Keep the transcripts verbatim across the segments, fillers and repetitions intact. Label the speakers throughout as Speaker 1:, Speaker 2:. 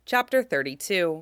Speaker 1: Chapter thirty-two.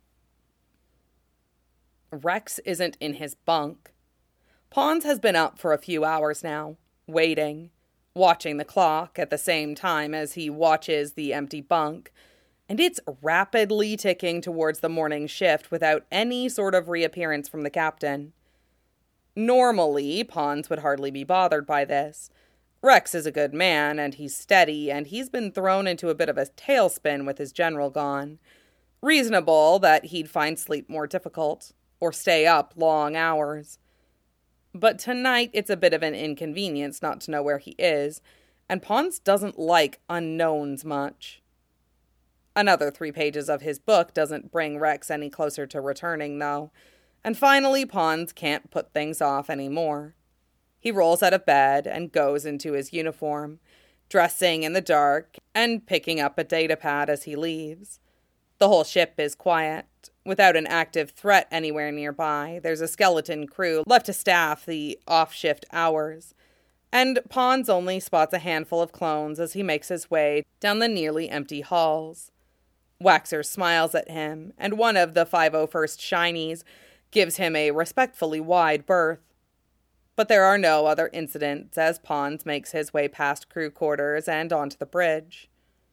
Speaker 1: Rex isn't in his bunk. Pons has been up for a few hours now, waiting, watching the clock at the same time as he watches the empty bunk, and it's rapidly ticking towards the morning shift without any sort of reappearance from the captain. Normally, Pons would hardly be bothered by this. Rex is a good man, and he's steady, and he's been thrown into a bit of a tailspin with his general gone. Reasonable that he'd find sleep more difficult, or stay up long hours. But tonight it's a bit of an inconvenience not to know where he is, and Pons doesn't like unknowns much. Another three pages of his book doesn't bring Rex any closer to returning, though, and finally Pons can't put things off anymore. He rolls out of bed and goes into his uniform, dressing in the dark and picking up a datapad as he leaves. The whole ship is quiet, without an active threat anywhere nearby. There's a skeleton crew left to staff the off-shift hours, and Pons only spots a handful of clones as he makes his way down the nearly empty halls. Waxer smiles at him, and one of the five oh first Shinies gives him a respectfully wide berth. But there are no other incidents as Pons makes his way past crew quarters and onto the bridge.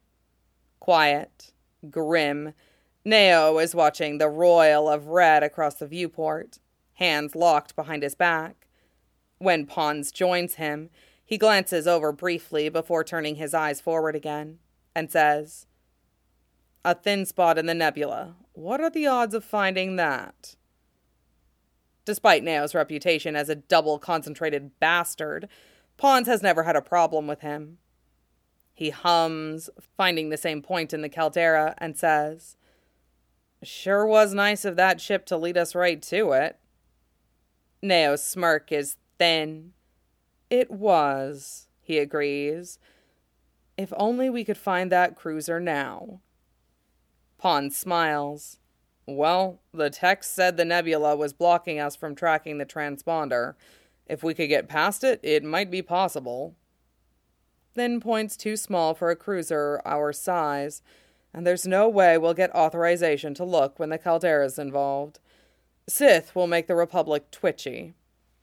Speaker 1: Quiet, grim, Neo is watching the roil of red across the viewport, hands locked behind his back. When Pons joins him, he glances over briefly before turning his eyes forward again, and says, "A thin spot in the nebula. What are the odds of finding that?" Despite Neo's reputation as a double-concentrated bastard, Pons has never had a problem with him. He hums, finding the same point in the caldera, and says, "Sure was nice of that ship to lead us right to it." Neo's smirk is thin. "It was," he agrees. "If only we could find that cruiser now." Pons smiles. "Well, the text said the nebula was blocking us from tracking the transponder. If we could get past it, it might be possible." "Thin point's too small for a cruiser our size, and there's no way we'll get authorization to look when the caldera's involved. Sith will make the Republic twitchy."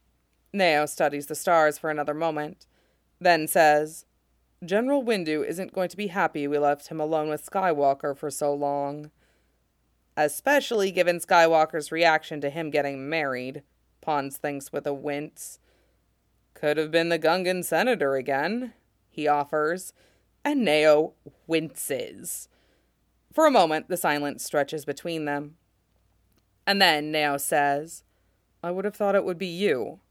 Speaker 1: Neo studies the stars for another moment, then says, "General Windu isn't going to be happy we left him alone with Skywalker for so long." Especially given Skywalker's reaction to him getting married, Pons thinks with a wince. "Could have been the Gungan senator again," he offers, and Neo winces. For a moment, the silence stretches between them. And then Neo says, "I would have thought it would be you."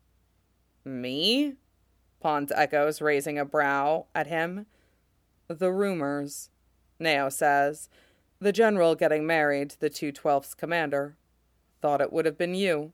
Speaker 1: "Me?" Pons echoes, raising a brow at him. "The rumors," Neo says. "The general getting married to the two twelfth's commander. Thought it would have been you."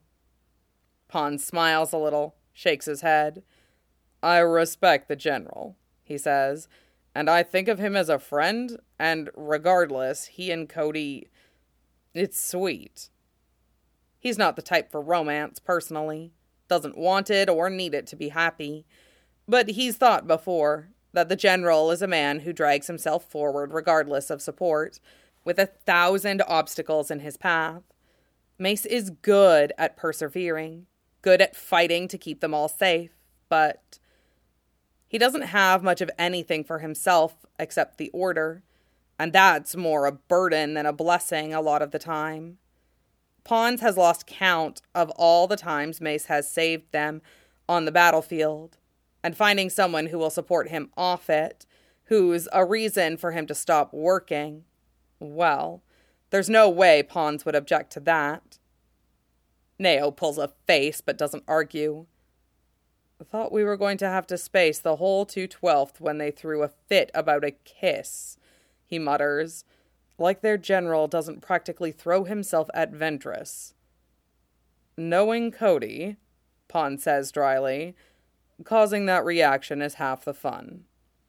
Speaker 1: Pons smiles a little, shakes his head. "I respect the general," he says, "and I think of him as a friend, and regardless, he and Cody, it's sweet." He's not the type for romance, personally. Doesn't want it or need it to be happy. But he's thought before that the general is a man who drags himself forward regardless of support, with a thousand obstacles in his path. Mace is good at persevering, good at fighting to keep them all safe, but he doesn't have much of anything for himself except the Order, and that's more a burden than a blessing a lot of the time. Pons has lost count of all the times Mace has saved them on the battlefield, and finding someone who will support him off it, who's a reason for him to stop working, well, there's no way Pons would object to that. Neo pulls a face but doesn't argue. "Thought we were going to have to space the whole two twelfth when they threw a fit about a kiss," he mutters, "like their general doesn't practically throw himself at Ventress." "Knowing Cody," Pons says dryly, "causing that reaction is half the fun."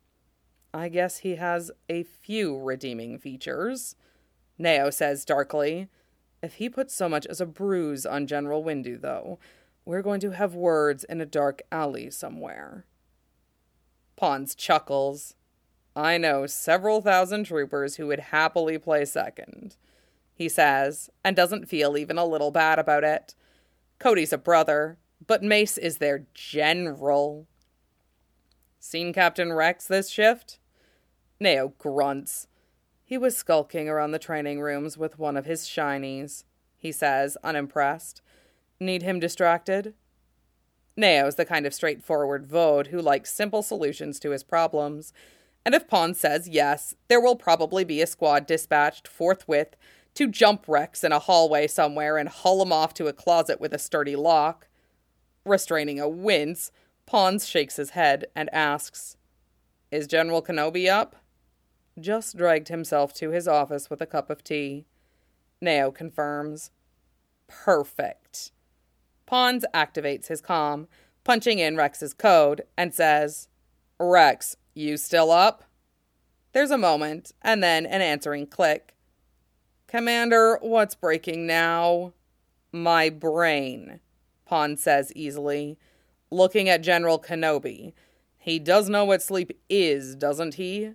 Speaker 1: "I guess he has a few redeeming features," Neo says darkly. "If he puts so much as a bruise on General Windu, though, we're going to have words in a dark alley somewhere." Pons chuckles. I know several thousand troopers who would happily play second, he says, and doesn't feel even a little bad about it. Cody's a brother, but Mace is their general. Seen Captain Rex this shift? Neo grunts. He was skulking around the training rooms with one of his shinies, he says, unimpressed. Need him distracted? Neo's the kind of straightforward Vode who likes simple solutions to his problems, and if Pons says yes, there will probably be a squad dispatched forthwith to jump Rex in a hallway somewhere and haul him off to a closet with a sturdy lock. Restraining a wince, Pons shakes his head and asks, Is General Kenobi up? Just dragged himself to his office with a cup of tea. Neo confirms. Perfect. Pons activates his comm, punching in Rex's code, and says, Rex, you still up? There's a moment, and then an answering click. Commander, what's breaking now? My brain, Pons says easily, looking at General Kenobi. He does know what sleep is, doesn't he?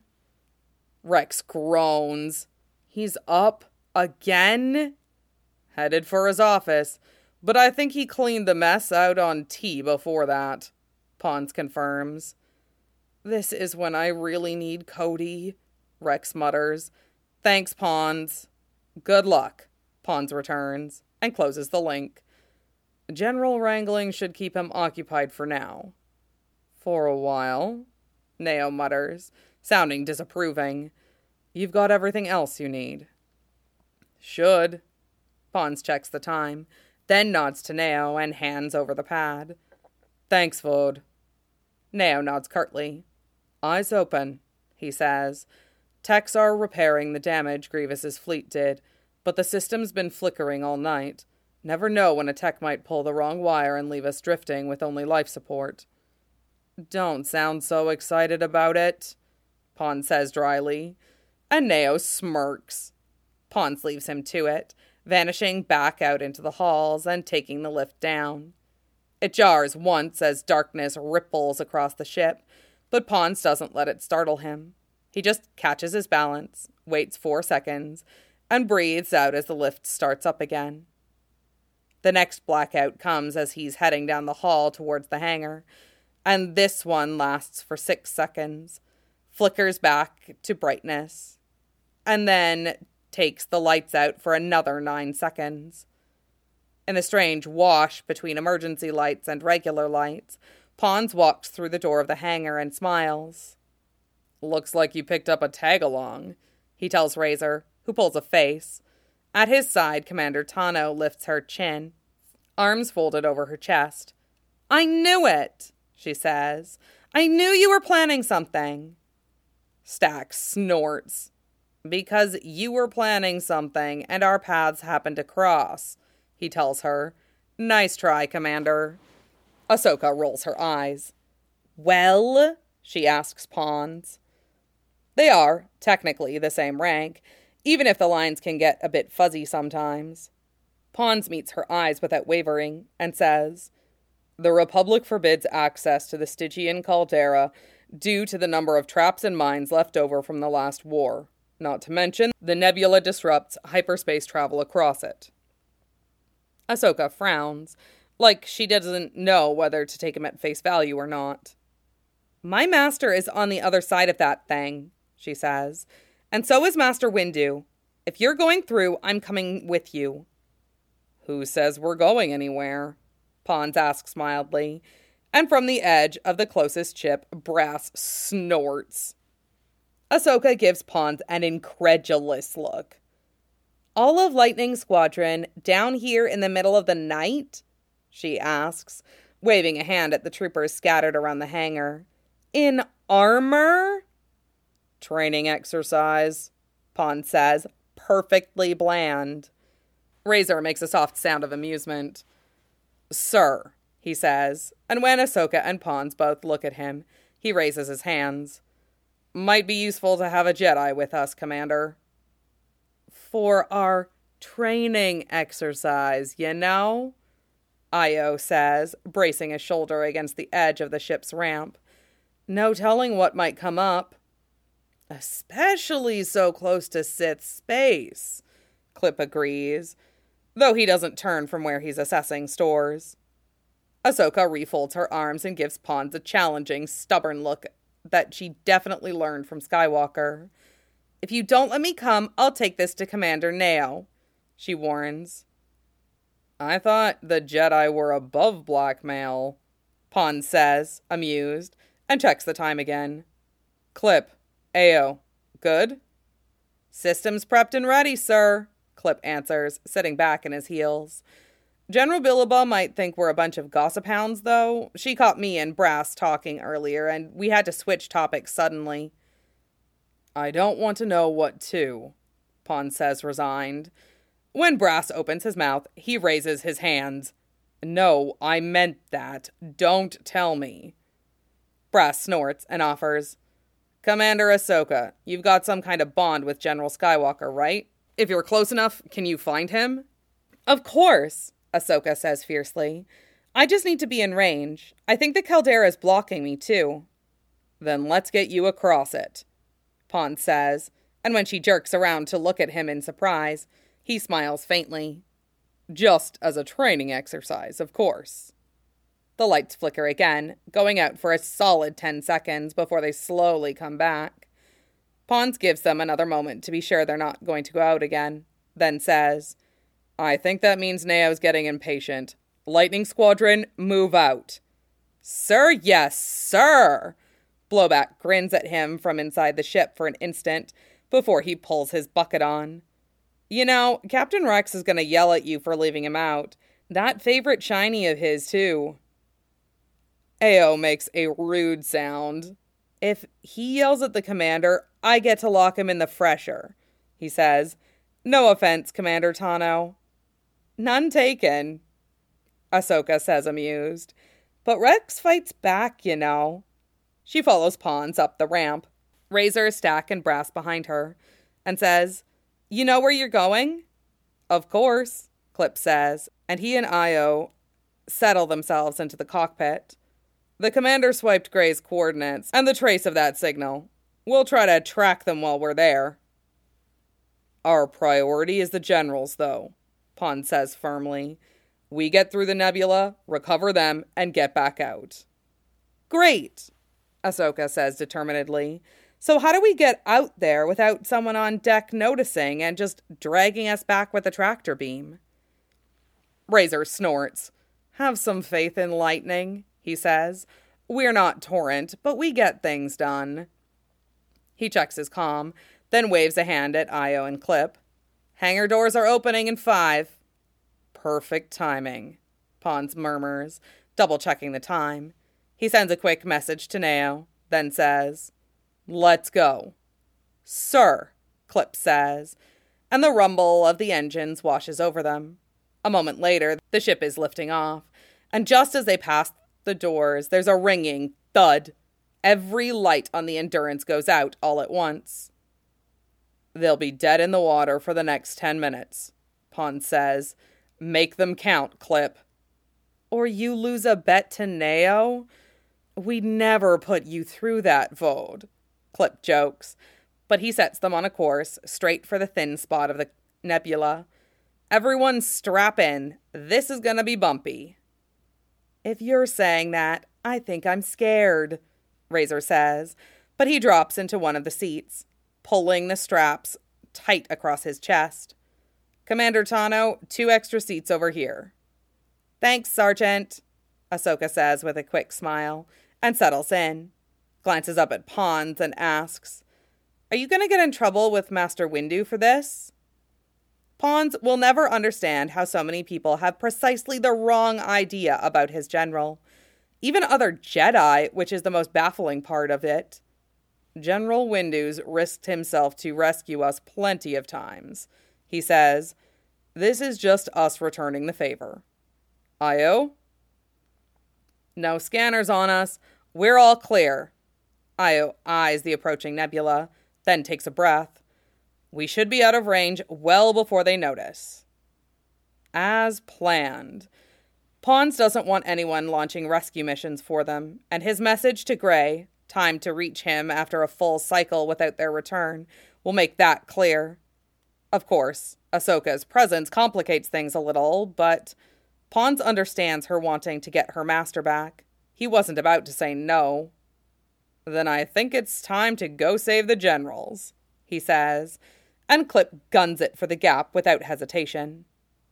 Speaker 1: Rex groans. He's up again? Headed for his office, but I think he cleaned the mess out on T before that, Pons confirms. This is when I really need Cody, Rex mutters. Thanks, Pons. Good luck, Pons returns, and closes the link. General wrangling should keep him occupied for now. For a while, Neo mutters, sounding disapproving. You've got everything else you need. Should. Pons checks the time, then nods to Neo and hands over the pad. Thanks, Vode. Neo nods curtly. Eyes open, he says. Techs are repairing the damage Grievous's fleet did, but the system's been flickering all night. Never know when a tech might pull the wrong wire and leave us drifting with only life support. Don't sound so excited about it, Pons says dryly, and Neo smirks. Pons leaves him to it, vanishing back out into the halls and taking the lift down. It jars once as darkness ripples across the ship, but Pons doesn't let it startle him. He just catches his balance, waits four seconds, and breathes out as the lift starts up again. The next blackout comes as he's heading down the hall towards the hangar, and this one lasts for six seconds, flickers back to brightness, and then takes the lights out for another nine seconds. In the strange wash between emergency lights and regular lights, Pons walks through the door of the hangar and smiles. Looks like you picked up a tag-along, he tells Razor, who pulls a face. At his side, Commander Tano lifts her chin, arms folded over her chest. I knew it, she says. I knew you were planning something. Stack snorts. Because you were planning something and our paths happened to cross, he tells her. Nice try, Commander. Ahsoka rolls her eyes. Well, she asks Pons. They are, technically, the same rank, even if the lines can get a bit fuzzy sometimes. Pons meets her eyes without wavering and says, The Republic forbids access to the Stygian caldera due to the number of traps and mines left over from the last war. Not to mention, the nebula disrupts hyperspace travel across it. Ahsoka frowns, like she doesn't know whether to take him at face value or not. My master is on the other side of that thing, she says, and so is Master Windu. If you're going through, I'm coming with you. Who says we're going anywhere? Pons asks mildly, and from the edge of the closest ship, Brass snorts. Ahsoka gives Pons an incredulous look. All of Lightning's squadron down here in the middle of the night? She asks, waving a hand at the troopers scattered around the hangar. In armor? Training exercise, Pons says, perfectly bland. Razor makes a soft sound of amusement. Sir, he says, and when Ahsoka and Pons both look at him, he raises his hands. Might be useful to have a Jedi with us, Commander. For our training exercise, you know? Io says, bracing his shoulder against the edge of the ship's ramp. No telling what might come up. Especially so close to Sith's space, Clip agrees, though he doesn't turn from where he's assessing stores. Ahsoka refolds her arms and gives Pons a challenging, stubborn look that she definitely learned from Skywalker. If you don't let me come, I'll take this to Commander Neo, she warns. I thought the Jedi were above blackmail, Pons says, amused, and checks the time again. Clip, Ayo, good? Systems prepped and ready, sir, Clip answers, sitting back in his heels. General Billaba might think we're a bunch of gossip hounds, though. She caught me and Brass talking earlier, and we had to switch topics suddenly. I don't want to know what to, Pons says, resigned. When Brass opens his mouth, he raises his hands. No, I meant that. Don't tell me. Brass snorts and offers, Commander Ahsoka, you've got some kind of bond with General Skywalker, right? If you're close enough, can you find him? Of course, Ahsoka says fiercely. I just need to be in range. I think the caldera is blocking me, too. Then let's get you across it, Pons says, and when she jerks around to look at him in surprise, he smiles faintly. Just as a training exercise, of course. The lights flicker again, going out for a solid ten seconds before they slowly come back. Pons gives them another moment to be sure they're not going to go out again, then says, I think that means Neo's getting impatient. Lightning Squadron, move out. Sir, yes, sir! Blowback grins at him from inside the ship for an instant before he pulls his bucket on. You know, Captain Rex is going to yell at you for leaving him out. That favorite shiny of his, too. Ayo makes a rude sound. If he yells at the commander, I get to lock him in the fresher, he says. No offense, Commander Tano. None taken, Ahsoka says, amused. But Rex fights back, you know. She follows Pons up the ramp, Razor, Stack, and Brass behind her, and says, You know where you're going? Of course, Clip says, and he and Ayo settle themselves into the cockpit. The commander swiped Gray's coordinates and the trace of that signal. We'll try to track them while we're there. Our priority is the generals, though, Pons says firmly. We get through the nebula, recover them, and get back out. Great, Ahsoka says determinedly. So how do we get out there without someone on deck noticing and just dragging us back with a tractor beam? Razor snorts. Have some faith in lightning, he says. We're not Torrent, but we get things done. He checks his comm, then waves a hand at Ayo and Clip. Hangar doors are opening in five. Perfect timing, Pons murmurs, double-checking the time. He sends a quick message to Neo, then says, Let's go. Sir, Clip says, and the rumble of the engines washes over them. A moment later, the ship is lifting off, and just as they pass the doors, there's a ringing thud. Every light on the Endurance goes out all at once. They'll be dead in the water for the next ten minutes, Pons says. Make them count, Clip. Or you lose a bet to Neo? We'd never put you through that, Vode, Clip jokes, but he sets them on a course straight for the thin spot of the nebula. Everyone strap in. This is gonna be bumpy. If you're saying that, I think I'm scared, Razor says, but he drops into one of the seats, pulling the straps tight across his chest. Commander Tano, two extra seats over here. Thanks, Sergeant, Ahsoka says with a quick smile, and settles in, glances up at Pons and asks, Are you going to get in trouble with Master Windu for this? Pons will never understand how so many people have precisely the wrong idea about his general. Even other Jedi, which is the most baffling part of it. General Windu's risked himself to rescue us plenty of times. He says, This is just us returning the favor. Ayo? No scanners on us. We're all clear. Ayo eyes the approaching nebula, then takes a breath. We should be out of range well before they notice. As planned. Pons doesn't want anyone launching rescue missions for them, and his message to Gray, time to reach him after a full cycle without their return will make that clear. Of course, Ahsoka's presence complicates things a little, but Pons understands her wanting to get her master back. He wasn't about to say no. "Then I think it's time to go save the generals," he says, and Clip guns it for the gap without hesitation.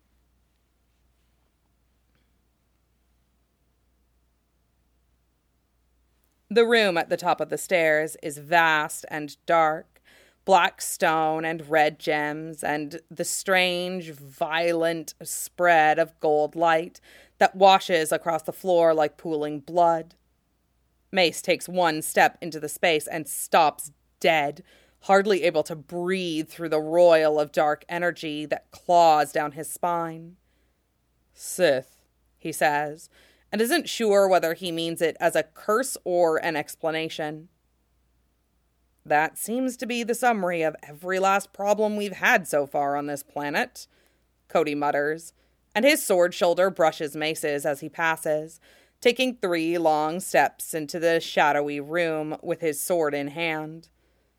Speaker 1: The room at the top of the stairs is vast and dark, black stone and red gems, and the strange, violent spread of gold light that washes across the floor like pooling blood. Mace takes one step into the space and stops dead, hardly able to breathe through the roil of dark energy that claws down his spine. "Sith," he says, and isn't sure whether he means it as a curse or an explanation. "That seems to be the summary of every last problem we've had so far on this planet," Cody mutters, and his sword shoulder brushes Mace's as he passes, taking three long steps into the shadowy room with his sword in hand.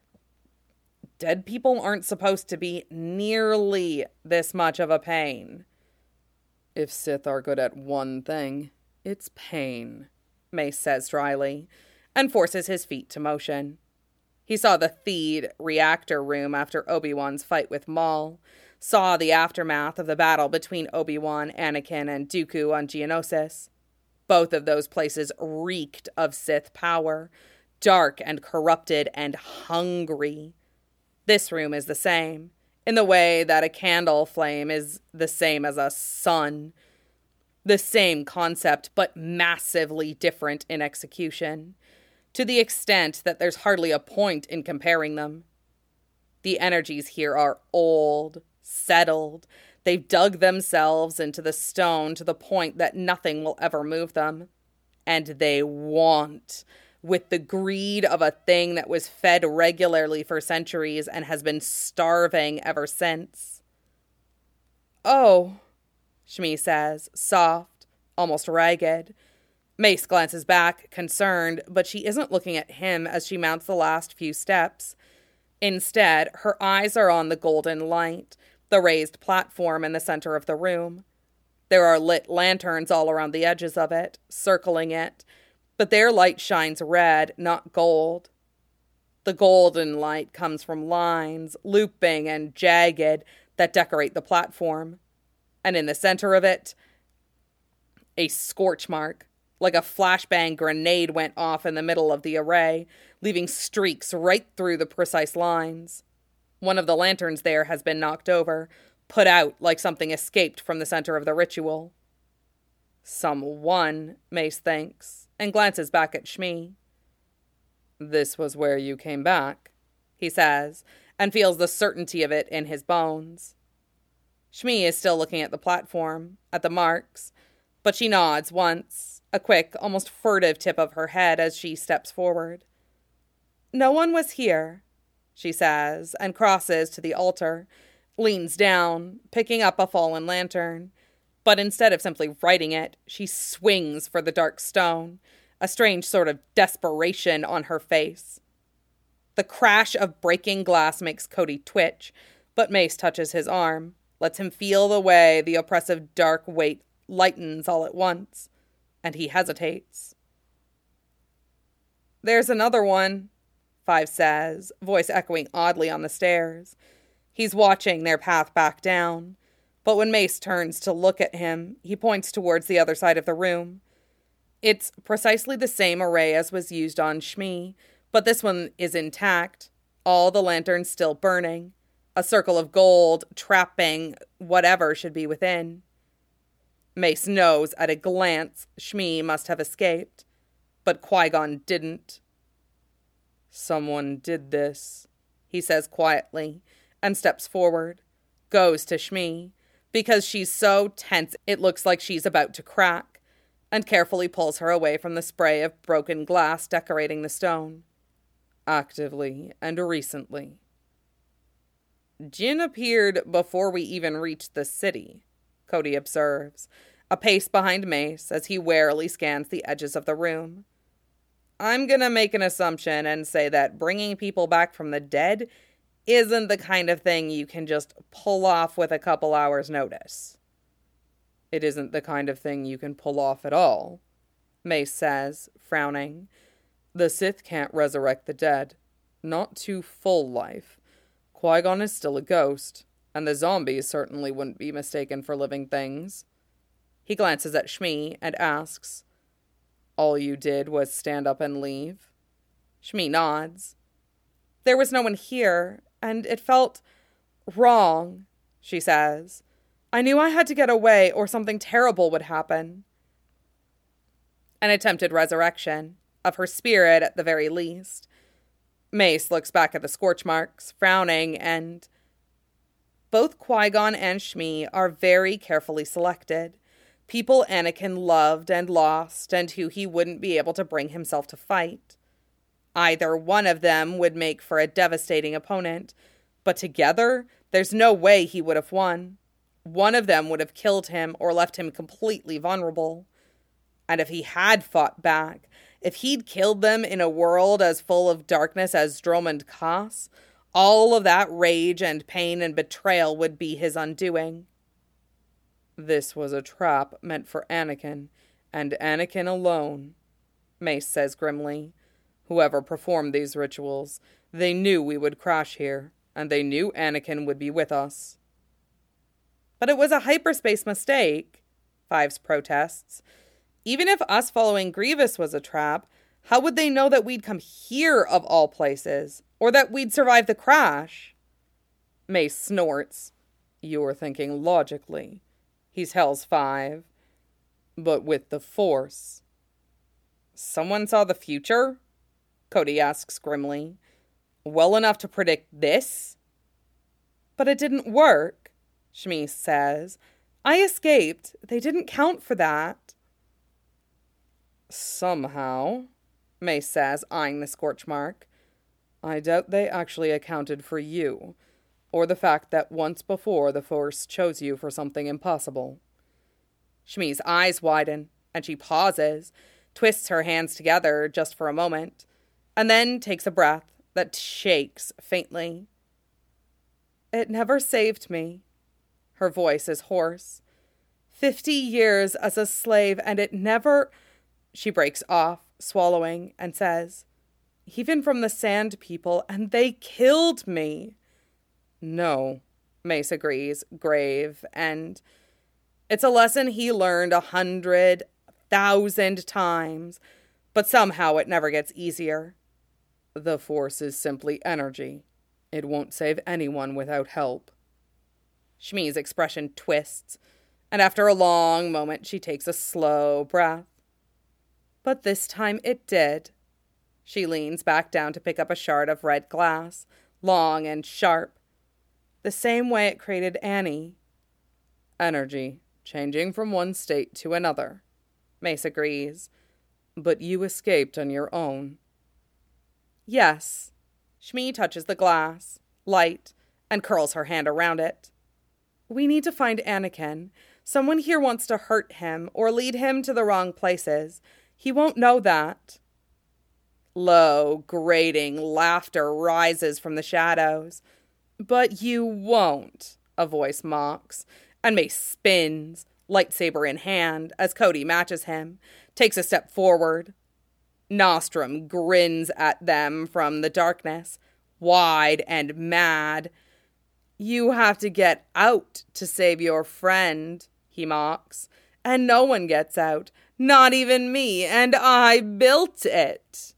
Speaker 1: Dead people aren't supposed to be nearly this much of a pain. "If Sith are good at one thing, it's pain," Mace says dryly, and forces his feet to motion. He saw the Theed reactor room after Obi-Wan's fight with Maul, saw the aftermath of the battle between Obi-Wan, Anakin, and Dooku on Geonosis. Both of those places reeked of Sith power, dark and corrupted and hungry. This room is the same, in the way that a candle flame is the same as a sun. The same concept, but massively different in execution, to the extent that there's hardly a point in comparing them. The energies here are old, settled. They've dug themselves into the stone to the point that nothing will ever move them. And they want, with the greed of a thing that was fed regularly for centuries and has been starving ever since. "Oh," Shmi says, soft, almost ragged. Mace glances back, concerned, but she isn't looking at him as she mounts the last few steps. Instead, her eyes are on the golden light, the raised platform in the center of the room. There are lit lanterns all around the edges of it, circling it, but their light shines red, not gold. The golden light comes from lines, looping and jagged, that decorate the platform. And in the center of it, a scorch mark, like a flashbang grenade went off in the middle of the array, leaving streaks right through the precise lines. One of the lanterns there has been knocked over, put out like something escaped from the center of the ritual. "Someone," Mace thinks, and glances back at Shmi. "This was where you came back," he says, and feels the certainty of it in his bones. Shmi is still looking at the platform, at the marks, but she nods once, a quick, almost furtive tip of her head as she steps forward. "No one was here," she says, and crosses to the altar, leans down, picking up a fallen lantern, but instead of simply righting it, she swings for the dark stone, a strange sort of desperation on her face. The crash of breaking glass makes Cody twitch, but Mace touches his arm, lets him feel the way the oppressive dark weight lightens all at once, and he hesitates. "There's another one," Five says, voice echoing oddly on the stairs. He's watching their path back down, but when Mace turns to look at him, he points towards the other side of the room. It's precisely the same array as was used on Shmi, but this one is intact, all the lanterns still burning, a circle of gold trapping whatever should be within. Mace knows at a glance Shmi must have escaped, but Qui-Gon didn't. "Someone did this," he says quietly, and steps forward, goes to Shmi, because she's so tense it looks like she's about to crack, and carefully pulls her away from the spray of broken glass decorating the stone. "Actively and recently." "Jinn appeared before we even reached the city," Cody observes, a pace behind Mace as he warily scans the edges of the room. I'm gonna make an assumption and say that bringing people back from the dead isn't the kind of thing you can just pull off with a couple hours' notice. It isn't the kind of thing you can pull off at all, Mace says, frowning. The Sith can't resurrect the dead. Not to full life. Qui-Gon is still a ghost, and the zombies certainly wouldn't be mistaken for living things. He glances at Shmi and asks, All you did was stand up and leave? Shmi nods. There was no one here, and it felt wrong, she says. I knew I had to get away or something terrible would happen. An attempted resurrection, of her spirit at the very least. Mace looks back at the scorch marks, frowning, and both Qui-Gon and Shmi are very carefully selected. People Anakin loved and lost, and who he wouldn't be able to bring himself to fight. Either one of them would make for a devastating opponent, but together, there's no way he would have won. One of them would have killed him or left him completely vulnerable. And if he had fought back, if he'd killed them in a world as full of darkness as Dromund Kaas, all of that rage and pain and betrayal would be his undoing. This was a trap meant for Anakin, and Anakin alone, Mace says grimly. Whoever performed these rituals, they knew we would crash here, and they knew Anakin would be with us. But it was a hyperspace mistake, Fives protests. Even if us following Grievous was a trap, how would they know that we'd come here of all places, or that we'd survive the crash? Mace snorts. You're thinking logically. He's Hell's Five. But with the Force. Someone saw the future? Cody asks grimly. Well enough to predict this? But it didn't work, Shmi says. I escaped. They didn't count for that. Somehow, Mace says, eyeing the scorch mark. I doubt they actually accounted for you, or the fact that once before the Force chose you for something impossible. Shmi's eyes widen, and she pauses, twists her hands together just for a moment, and then takes a breath that shakes faintly. It never saved me. Her voice is hoarse. Fifty years as a slave, and it never... She breaks off, swallowing, and says, Even from the Sand People, and they killed me. No, Mace agrees, grave, and it's a lesson he learned a hundred thousand times, but somehow it never gets easier. The Force is simply energy. It won't save anyone without help. Shmi's expression twists, and after a long moment she takes a slow breath. But this time it did. She leans back down to pick up a shard of red glass, long and sharp, the same way it created Annie. Energy, changing from one state to another, Mace agrees. But you escaped on your own. Yes. Shmi touches the glass, light, and curls her hand around it. We need to find Anakin. Someone here wants to hurt him or lead him to the wrong places. He won't know that. Low, grating laughter rises from the shadows. But you won't, a voice mocks, and Mace spins, lightsaber in hand, as Cody matches him, takes a step forward. Nostrum grins at them from the darkness, wide and mad. You have to get out to save your friend, he mocks, and no one gets out. Not even me, and I built it.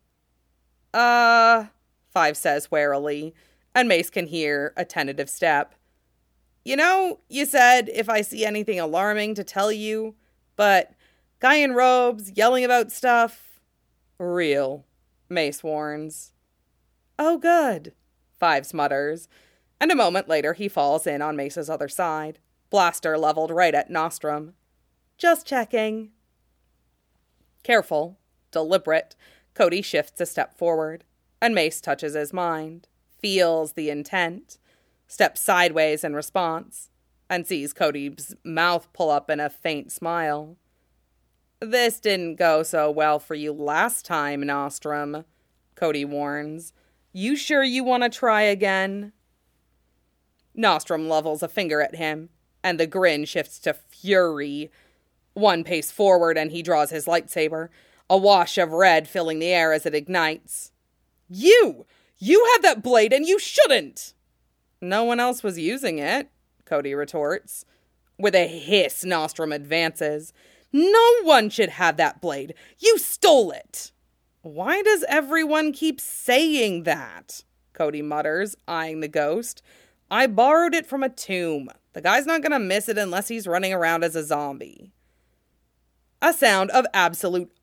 Speaker 1: Uh, Five says warily, and Mace can hear a tentative step. You know, you said if I see anything alarming to tell you, but guy in robes yelling about stuff. Real, Mace warns. Oh, good, Fives mutters, and a moment later he falls in on Mace's other side, blaster leveled right at Nostrum. Just checking. Careful, deliberate, Cody shifts a step forward, and Mace touches his mind, feels the intent, steps sideways in response, and sees Cody's mouth pull up in a faint smile. This didn't go so well for you last time, Nostrum, Cody warns. You sure you want to try again? Nostrum levels a finger at him, and the grin shifts to fury. One pace forward and he draws his lightsaber, a wash of red filling the air as it ignites. You! You have that blade and you shouldn't! No one else was using it, Cody retorts. With a hiss, Nostrum advances. No one should have that blade. You stole it. Why does everyone keep saying that? Cody mutters, eyeing the ghost. I borrowed it from a tomb. The guy's not gonna miss it unless he's running around as a zombie. A sound of absolute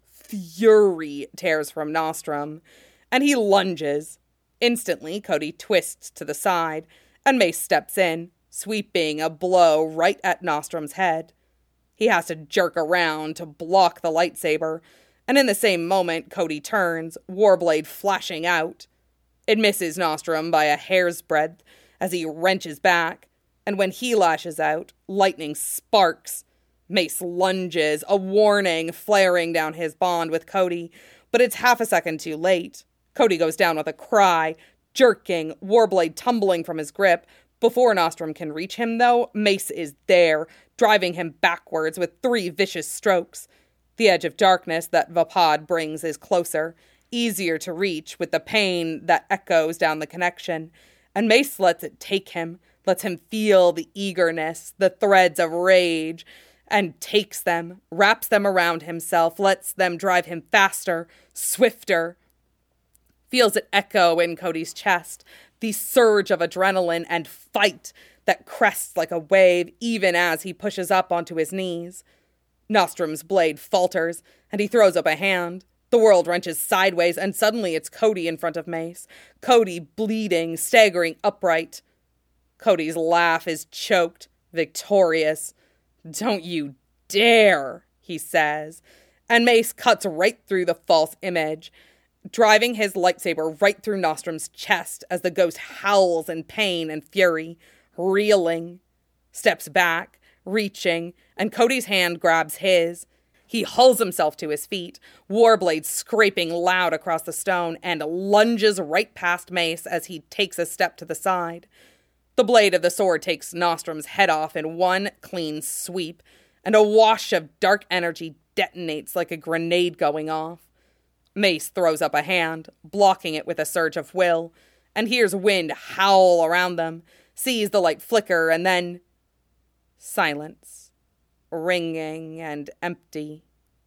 Speaker 1: fury tears from Nostrum, and he lunges. Instantly, Cody twists to the side, and Mace steps in, sweeping a blow right at Nostrum's head. He has to jerk around to block the lightsaber, and in the same moment, Cody turns, Warblade flashing out. It misses Nostrum by a hair's breadth as he wrenches back, and when he lashes out, lightning sparks. Mace lunges, a warning flaring down his bond with Cody, but it's half a second too late. Cody goes down with a cry, jerking, Warblade tumbling from his grip. Before Nostrum can reach him, though, Mace is there, driving him backwards with three vicious strokes. The edge of darkness that Vaapad brings is closer, easier to reach with the pain that echoes down the connection, and Mace lets it take him, lets him feel the eagerness, the threads of rage, and takes them, wraps them around himself, lets them drive him faster, swifter. Feels it echo in Cody's chest, the surge of adrenaline and fight that crests like a wave even as he pushes up onto his knees. Nostrum's blade falters, and he throws up a hand. The world wrenches sideways, and suddenly it's Cody in front of Mace. Cody bleeding, staggering upright. Cody's laugh is choked, victorious. Don't you dare, he says, and Mace cuts right through the false image, driving his lightsaber right through Nostrum's chest as the ghost howls in pain and fury, reeling, steps back, reaching, and Cody's hand grabs his. He hulls himself to his feet, Warblade scraping loud across the stone, and lunges right past Mace as he takes a step to the side. The blade of the sword takes Nostrum's head off in one clean sweep, and a wash of dark energy detonates like a grenade going off. Mace throws up a hand, blocking it with a surge of will, and hears wind howl around them, sees the light flicker, and then silence, ringing and empty.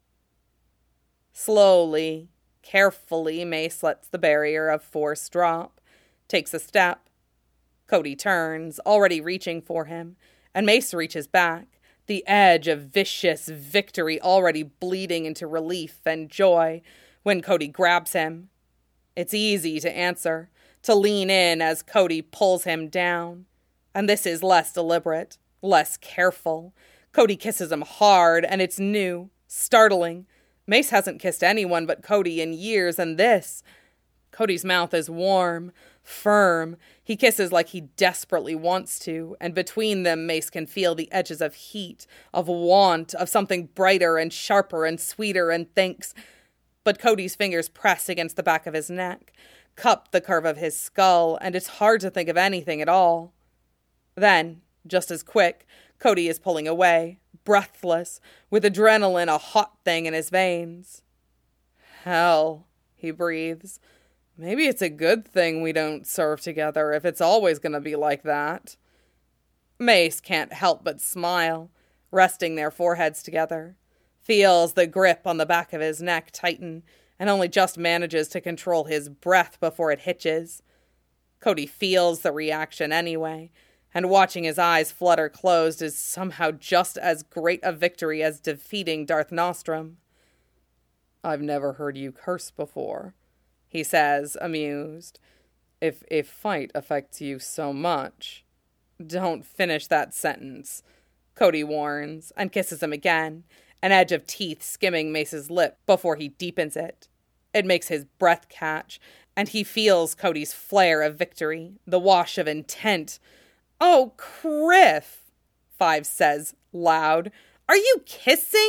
Speaker 1: Slowly, carefully, Mace lets the barrier of force drop, takes a step. Cody turns, already reaching for him, and Mace reaches back, the edge of vicious victory already bleeding into relief and joy when Cody grabs him. It's easy to answer, to lean in as Cody pulls him down, and this is less deliberate, less careful. Cody kisses him hard, and it's new, startling. Mace hasn't kissed anyone but Cody in years, and this... Cody's mouth is warm, firm. He kisses like he desperately wants to, and between them Mace can feel the edges of heat, of want, of something brighter and sharper and sweeter, and thinks... But Cody's fingers press against the back of his neck, cup the curve of his skull, and it's hard to think of anything at all. Then, just as quick, Cody is pulling away, breathless, with adrenaline a hot thing in his veins. Hell, he breathes. Maybe it's a good thing we don't serve together if it's always going to be like that. Mace can't help but smile, resting their foreheads together. Feels the grip on the back of his neck tighten, and only just manages to control his breath before it hitches. Cody feels the reaction anyway, and watching his eyes flutter closed is somehow just as great a victory as defeating Darth Nostrum. I've never heard you curse before, he says, amused. If a fight affects you so much... Don't finish that sentence, Cody warns, and kisses him again, an edge of teeth skimming Mace's lip before he deepens it. It makes his breath catch, and he feels Cody's flare of victory, the wash of intent. Oh, Criff, Five says loud. Are you kissing?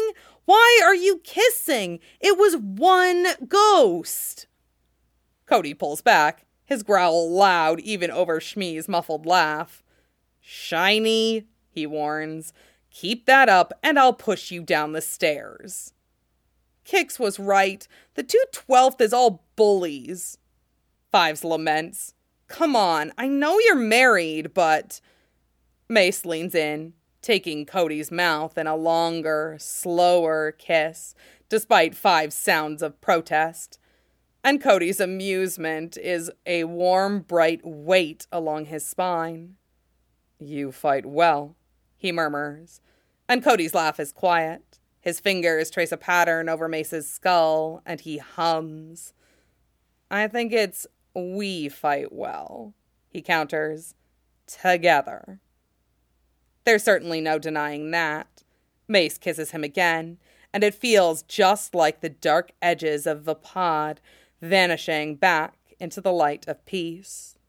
Speaker 1: Why are you kissing? It was one ghost. Cody pulls back, his growl loud even over Shmi's muffled laugh. Shiny, he warns. Keep that up and I'll push you down the stairs. Kix was right. The two twelfth is all bullies. Fives laments. Come on, I know you're married, but... Mace leans in, taking Cody's mouth in a longer, slower kiss, despite Five's sounds of protest. And Cody's amusement is a warm, bright weight along his spine. You fight well, he murmurs, and Cody's laugh is quiet. His fingers trace a pattern over Mace's skull, and he hums. I think it's we fight well, he counters. Together. There's certainly no denying that. Mace kisses him again, and it feels just like the dark edges of the pod vanishing back into the light of peace.